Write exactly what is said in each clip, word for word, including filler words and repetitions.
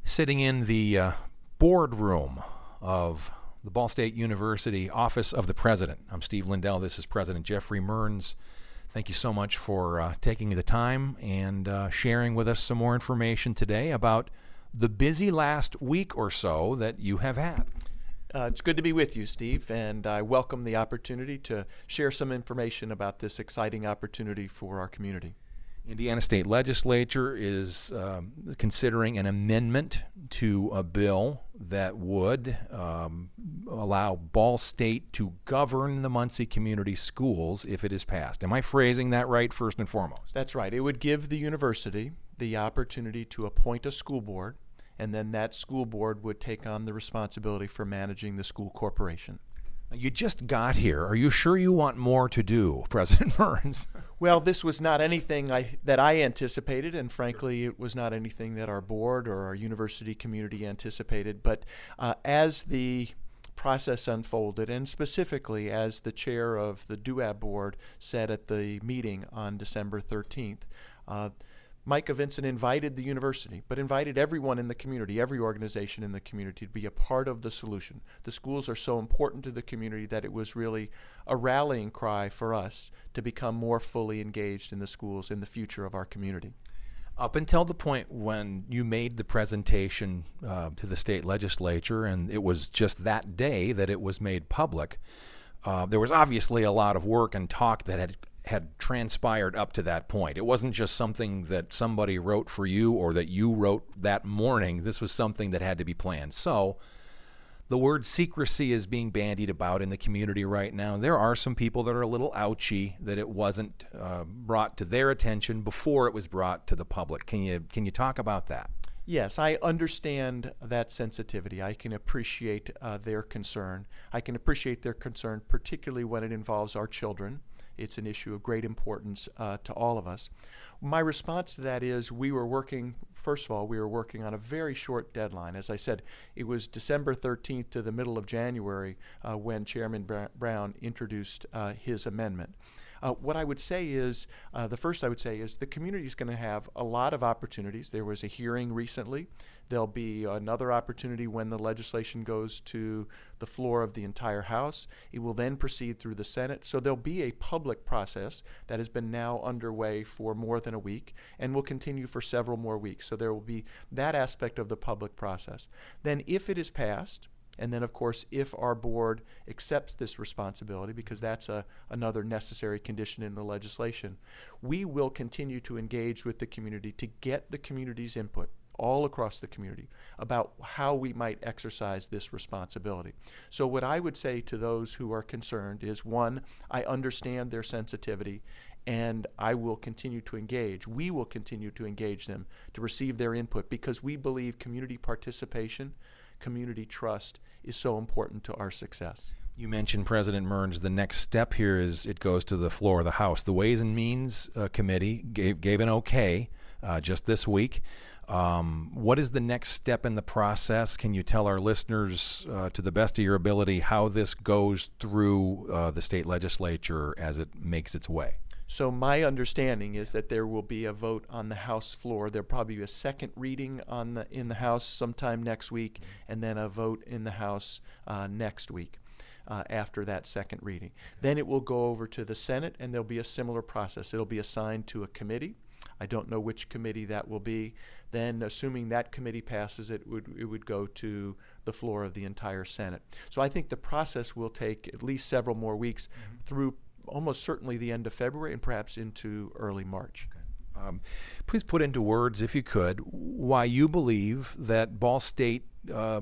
Sitting in the uh, boardroom of the Ball State University Office of the President. I'm Steve Lindell. This is President Jeffrey Mearns. Thank you so much for uh, taking the time and uh, sharing with us some more information today about the busy last week or so that you have had. Uh, it's good to be with you, Steve, and I welcome the opportunity to share some information about this exciting opportunity for our community. Indiana State Legislature is um, considering an amendment to a bill that would um, allow Ball State to govern the Muncie Community Schools if it is passed. Am I phrasing that right, first and foremost? That's right. It would give the university the opportunity to appoint a school board, and then that school board would take on the responsibility for managing the school corporation. You just got here. Are you sure you want more to do, President Mearns? Well, this was not anything I, that I anticipated, and frankly, it was not anything that our board or our university community anticipated. But uh, as the process unfolded, and specifically as the chair of the D U A B board said at the meeting on December thirteenth, uh, Micah Vincent invited the university, but invited everyone in the community, every organization in the community, to be a part of the solution. The schools are so important to the community that it was really a rallying cry for us to become more fully engaged in the schools in the future of our community. Up until the point when you made the presentation uh, to the state legislature, and it was just that day that it was made public, uh, there was obviously a lot of work and talk that had had transpired up to that point. It wasn't just something that somebody wrote for you or that you wrote that morning. This was something that had to be planned. So the word secrecy is being bandied about in the community right now. There are some people that are a little ouchy that it wasn't uh, brought to their attention before it was brought to the public. Can you can you talk about that? Yes, I understand that sensitivity. I can appreciate uh, their concern. I can appreciate their concern, particularly when it involves our children. It's an issue of great importance uh, to all of us. My response to that is we were working, first of all, we were working on a very short deadline. As I said, it was December thirteenth to the middle of January uh, when Chairman Brown introduced uh, his amendment. Uh, what I would say is, uh, the first I would say is the community is going to have a lot of opportunities. There was a hearing recently. There'll be another opportunity when the legislation goes to the floor of the entire House. It will then proceed through the Senate. So there'll be a public process that has been now underway for more than a week and will continue for several more weeks. So there will be that aspect of the public process. Then if it is passed, and then, of course, if our board accepts this responsibility, because that's a, another necessary condition in the legislation, we will continue to engage with the community to get the community's input all across the community about how we might exercise this responsibility. So what I would say to those who are concerned is, one, I understand their sensitivity, and I will continue to engage. We will continue to engage them to receive their input because we believe community participation, community trust is so important to our success. You mentioned, President Mearns, the next step here is it goes to the floor of the House. The Ways and Means uh, Committee gave, gave an okay uh, just this week. Um, what is the next step in the process? Can you tell our listeners, uh, to the best of your ability, how this goes through uh, the state legislature as it makes its way? So my understanding is that there will be a vote on the House floor. There'll probably be a second reading on the in the House sometime next week, and then a vote in the House uh, next week uh, after that second reading. Then it will go over to the Senate, and there'll be a similar process. It'll be assigned to a committee. I don't know which committee that will be. Then, assuming that committee passes it, would it would go to the floor of the entire Senate. So I think the process will take at least several more weeks mm-hmm. through almost certainly the end of February and perhaps into early March. Okay. Um, please put into words, if you could, why you believe that Ball State uh,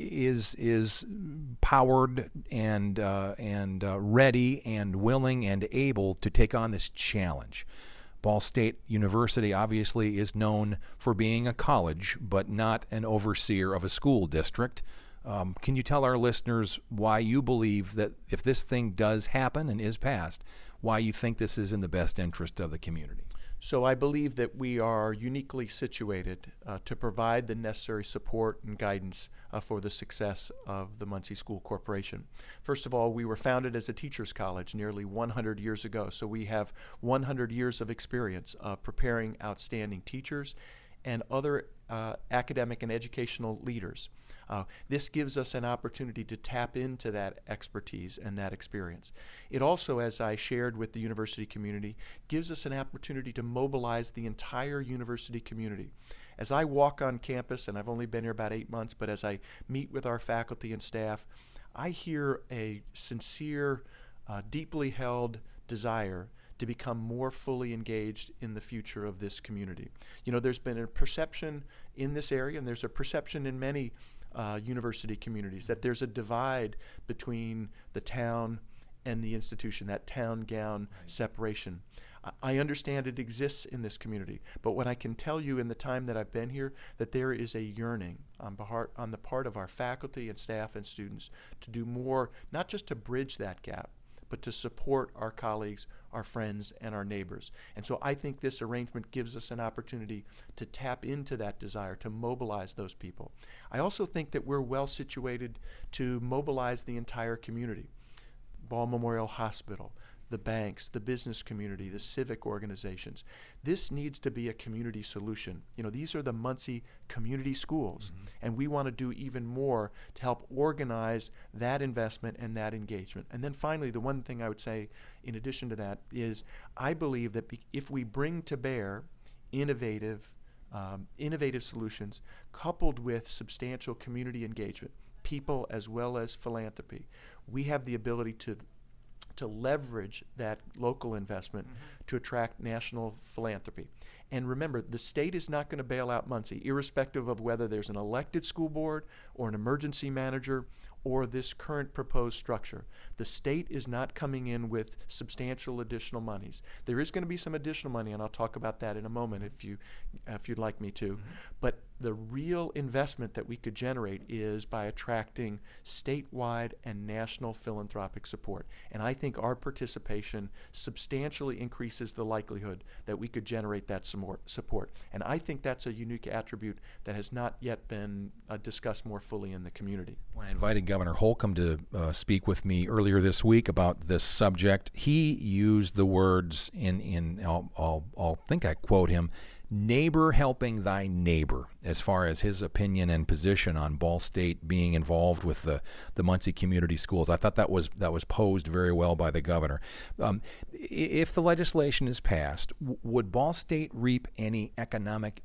is is powered and uh, and uh, ready and willing and able to take on this challenge. Ball State University obviously is known for being a college, but not an overseer of a school district. Um, can you tell our listeners why you believe that if this thing does happen and is passed, why you think this is in the best interest of the community? So I believe that we are uniquely situated uh, to provide the necessary support and guidance uh, for the success of the Muncie School Corporation. First of all, we were founded as a teachers college nearly one hundred years ago, so we have one hundred years of experience uh, preparing outstanding teachers and other uh, academic and educational leaders. Uh, this gives us an opportunity to tap into that expertise and that experience. It also, as I shared with the university community, gives us an opportunity to mobilize the entire university community. As I walk on campus, and I've only been here about eight months, but as I meet with our faculty and staff, I hear a sincere, uh, deeply held desire to become more fully engaged in the future of this community. You know, there's been a perception in this area, and there's a perception in many uh, university communities, that there's a divide between the town and the institution, that town-gown right. separation. I understand it exists in this community, but what I can tell you in the time that I've been here, that there is a yearning on, behar- on the part of our faculty and staff and students to do more, not just to bridge that gap, but to support our colleagues, our friends, and our neighbors. And so I think this arrangement gives us an opportunity to tap into that desire, to mobilize those people. I also think that we're well situated to mobilize the entire community. Ball Memorial Hospital, the banks, the business community, the civic organizations. This needs to be a community solution. You know, these are the Muncie community schools, mm-hmm. and we want to do even more to help organize that investment and that engagement. And then finally, the one thing I would say in addition to that is I believe that be- if we bring to bear innovative, um, innovative solutions coupled with substantial community engagement, people as well as philanthropy, we have the ability to to leverage that local investment mm-hmm. to attract national philanthropy. And remember, the state is not going to bail out Muncie, irrespective of whether there's an elected school board or an emergency manager or this current proposed structure. The state is not coming in with substantial additional monies. There is going to be some additional money, and I'll talk about that in a moment if you, if you'd like me to. Mm-hmm. But the real investment that we could generate is by attracting statewide and national philanthropic support. And I think our participation substantially increases the likelihood that we could generate that support. And I think that's a unique attribute that has not yet been uh, discussed more fully in the community. When I invited Governor Holcomb to uh, speak with me earlier this week about this subject, he used the words in, in I'll, I'll, I'll think I quote him, neighbor helping thy neighbor, as far as his opinion and position on Ball State being involved with the, the Muncie Community Schools. I thought that was that was posed very well by the governor. Um, if the legislation is passed, w- would Ball State reap any economic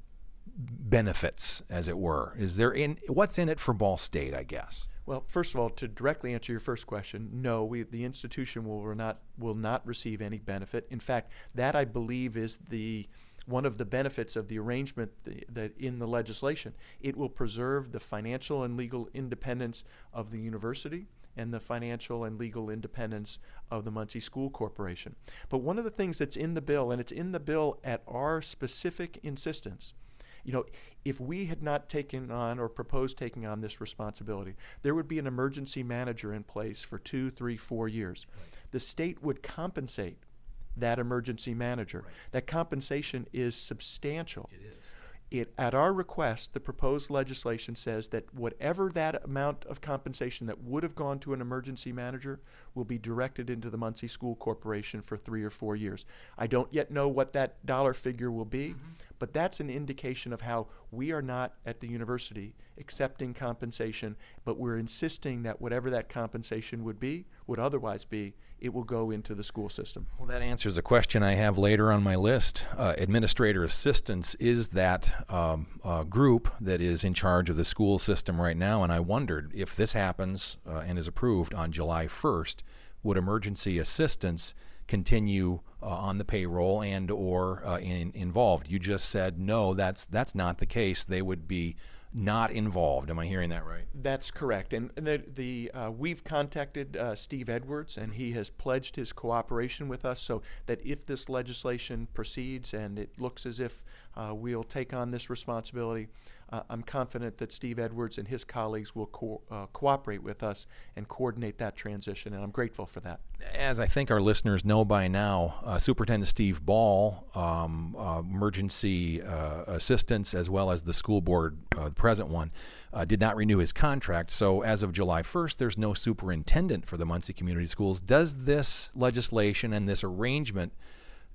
benefits, as it were? Is there in what's in it for Ball State, I guess? Well, first of all, to directly answer your first question, no, we, the institution will not will not receive any benefit. In fact, that I believe is the one of the benefits of the arrangement th- that in the legislation. It will preserve the financial and legal independence of the university and the financial and legal independence of the Muncie School Corporation. But one of the things that's in the bill, and it's in the bill at our specific insistence, you know, if we had not taken on or proposed taking on this responsibility, there would be an emergency manager in place for two, three, four years. Right. The state would compensate that emergency manager. Right. That compensation is substantial. It is. It, at our request, the proposed legislation says that whatever that amount of compensation that would have gone to an emergency manager will be directed into the Muncie School Corporation for three or four years. I don't yet know what that dollar figure will be, mm-hmm. but that's an indication of how we are not at the university accepting compensation, but we're insisting that whatever that compensation would be, would otherwise be, it will go into the school system. Well, that answers a question I have later on my list. Uh, administrator assistants is that um, uh, group that is in charge of the school system right now, and I wondered if this happens uh, and is approved on July first, would emergency assistants continue uh, on the payroll and or uh, in, involved? You just said no, that's that's not the case. They would be not involved. Am I hearing that right? That's correct. And the, the uh, we've contacted uh, Steve Edwards, and he has pledged his cooperation with us so that if this legislation proceeds and it looks as if uh, we'll take on this responsibility, uh, I'm confident that Steve Edwards and his colleagues will co- uh, cooperate with us and coordinate that transition, and I'm grateful for that. As I think our listeners know by now, uh, Superintendent Steve Ball, um, uh, emergency uh, assistants, as well as the school board, uh, the present one, uh, did not renew his contract. So as of July first, there's no superintendent for the Muncie Community Schools. Does this legislation and this arrangement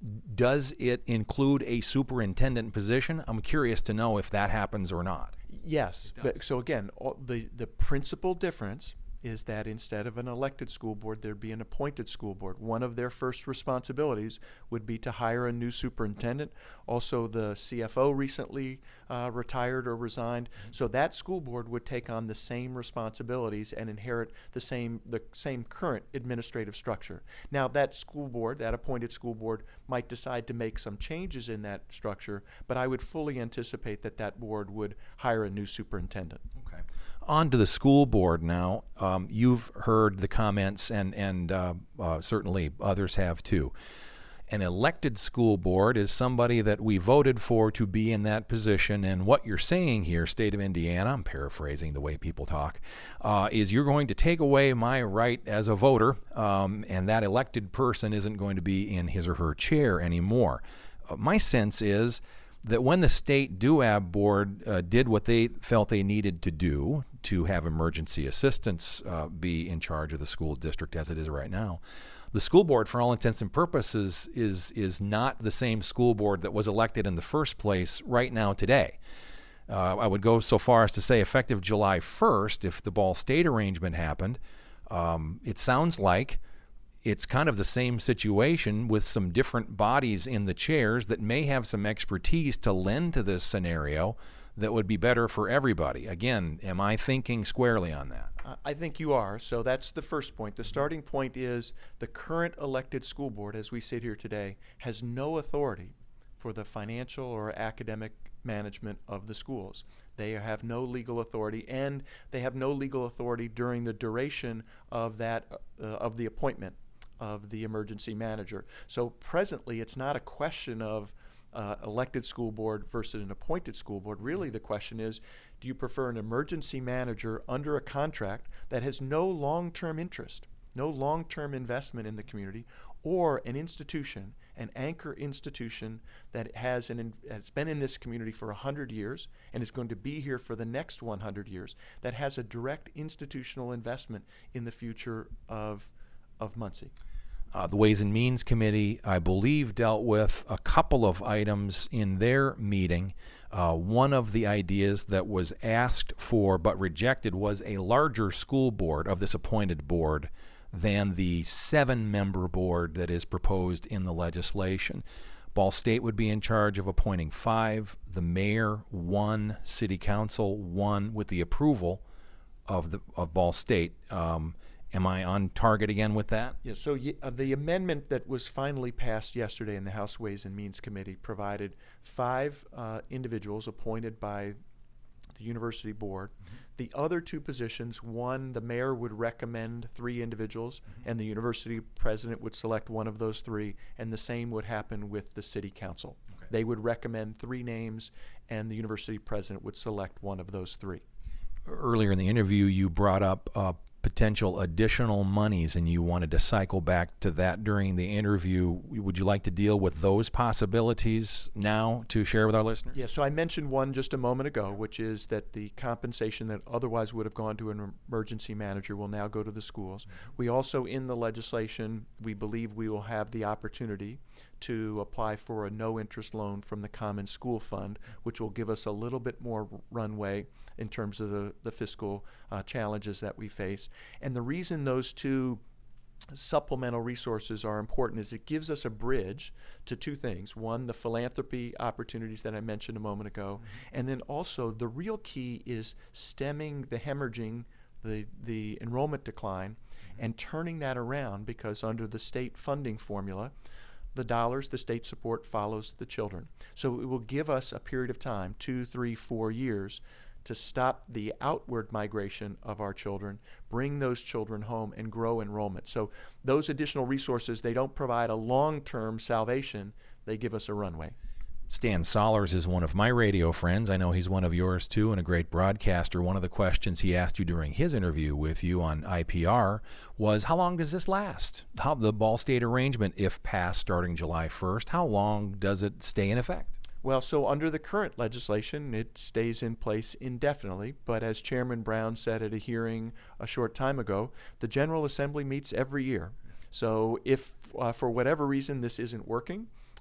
does it include a superintendent position? I'm curious to know if that happens or not. Yes, but so again, all, the, the principal difference is that instead of an elected school board, there'd be an appointed school board. One of their first responsibilities would be to hire a new superintendent. Also, the C F O recently uh, retired or resigned, mm-hmm. so that school board would take on the same responsibilities and inherit the same the same current administrative structure. Now, that school board, that appointed school board, might decide to make some changes in that structure, but I would fully anticipate that that board would hire a new superintendent. Okay. On to the school board now. Um, you've heard the comments, and, and uh, uh, certainly others have too. An elected school board is somebody that we voted for to be in that position, and what you're saying here, state of Indiana, I'm paraphrasing the way people talk, uh, is you're going to take away my right as a voter, um, and that elected person isn't going to be in his or her chair anymore. Uh, my sense is that when the state D U A B board uh, did what they felt they needed to do to have emergency assistance uh, be in charge of the school district as it is right now, the school board, for all intents and purposes, is is not the same school board that was elected in the first place right now today. Uh, I would go so far as to say effective July first, if the Ball State arrangement happened, um, it sounds like it's kind of the same situation with some different bodies in the chairs that may have some expertise to lend to this scenario that would be better for everybody. Again, am I thinking squarely on that? I think you are. So that's the first point. The starting point is the current elected school board, as we sit here today, has no authority for the financial or academic management of the schools. They have no legal authority, and they have no legal authority during the duration of that uh, of the appointment of the emergency manager. So presently, it's not a question of uh, elected school board versus an appointed school board. Really, the question is, do you prefer an emergency manager under a contract that has no long-term interest, no long-term investment in the community, or an institution, an anchor institution that has an has been in this community for one hundred years and is going to be here for the next one hundred years, that has a direct institutional investment in the future of of Muncie? Uh, the Ways and Means Committee, I believe, dealt with a couple of items in their meeting. Uh, one of the ideas that was asked for but rejected was a larger school board of this appointed board than the seven-member board that is proposed in the legislation. Ball State would be in charge of appointing five, the mayor one, city council one, with the approval of the of Ball State. Um, Am I on target again with that? Yes, so uh, the amendment that was finally passed yesterday in the House Ways and Means Committee provided five uh, individuals appointed by the university board. Mm-hmm. The other two positions, one, the mayor would recommend three individuals, mm-hmm. and the university president would select one of those three, and the same would happen with the city council. Okay. They would recommend three names, and the university president would select one of those three. Earlier in the interview, you brought up uh, potential additional monies, and you wanted to cycle back to that during the interview. Would you like to deal with those possibilities now to share with our listeners? Yeah, so I mentioned one just a moment ago, which is that the compensation that otherwise would have gone to an emergency manager will now go to the schools. Mm-hmm. We also, in the legislation, we believe we will have the opportunity to apply for a no-interest loan from the Common School Fund, which will give us a little bit more runway in terms of the, the fiscal uh, challenges that we face. And the reason those two supplemental resources are important is it gives us a bridge to two things. One, the philanthropy opportunities that I mentioned a moment ago, mm-hmm. and then also the real key is stemming the hemorrhaging, the, the enrollment decline, mm-hmm. and turning that around, because under the state funding formula, the dollars, the state support follows the children. So it will give us a period of time, two, three, four years, to stop the outward migration of our children, bring those children home, and grow enrollment. So those additional resources, they don't provide a long-term salvation, they give us a runway. Stan Sollers is one of my radio friends. I know he's one of yours too, and a great broadcaster. One of the questions he asked you during his interview with you on I P R was, how long does this last? How the Ball State arrangement, if passed starting July first, how long does it stay in effect? Well, so under the current legislation, it stays in place indefinitely. But as Chairman Brown said at a hearing a short time ago, the General Assembly meets every year. So if uh, for whatever reason this isn't working,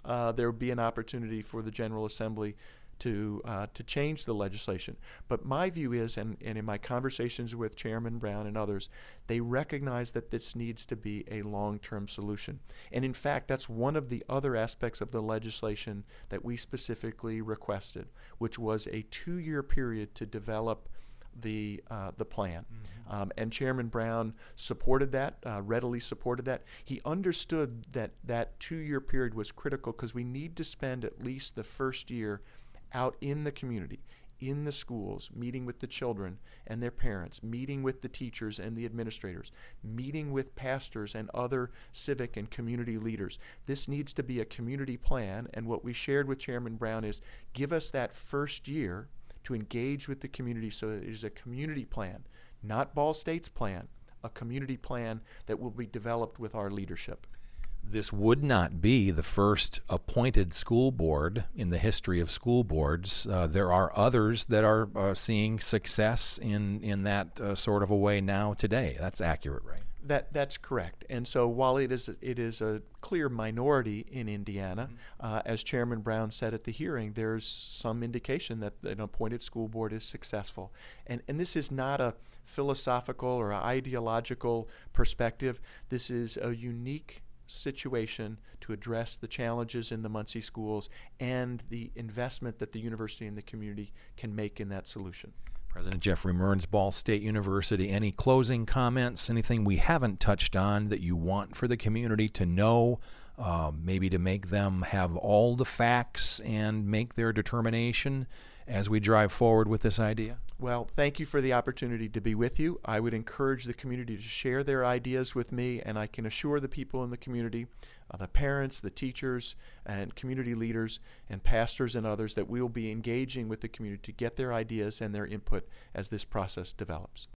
uh, there would be an opportunity for the General Assembly to uh, to change the legislation. But my view is, and, and in my conversations with Chairman Brown and others, they recognize that this needs to be a long-term solution. And in fact, that's one of the other aspects of the legislation that we specifically requested, which was a two-year period to develop the uh, the plan. Mm-hmm. um, and Chairman Brown supported that, uh, readily supported that. He understood that that two-year period was critical because we need to spend at least the first year out in the community, in the schools, meeting with the children and their parents, meeting with the teachers and the administrators, meeting with pastors and other civic and community leaders. This needs to be a community plan, and what we shared with Chairman Brown is give us that first year to engage with the community so that it is a community plan, not Ball State's plan, a community plan that will be developed with our leadership. This would not be the first appointed school board in the history of school boards. Uh, there are others that are uh, seeing success in, in that uh, sort of a way now today. That's accurate, right? That that's correct. And so while it is it is a clear minority in Indiana, mm-hmm. uh, as Chairman Brown said at the hearing, there's some indication that an appointed school board is successful. And and this is not a philosophical or ideological perspective. This is a unique situation to address the challenges in the Muncie schools and the investment that the university and the community can make in that solution. President Jeffrey Mearns, Ball State University, any closing comments, anything we haven't touched on that you want for the community to know, uh, maybe to make them have all the facts and make their determination as we drive forward with this idea? Well, thank you for the opportunity to be with you. I would encourage the community to share their ideas with me, and I can assure the people in the community, uh, the parents, the teachers, and community leaders, and pastors and others that we will be engaging with the community to get their ideas and their input as this process develops.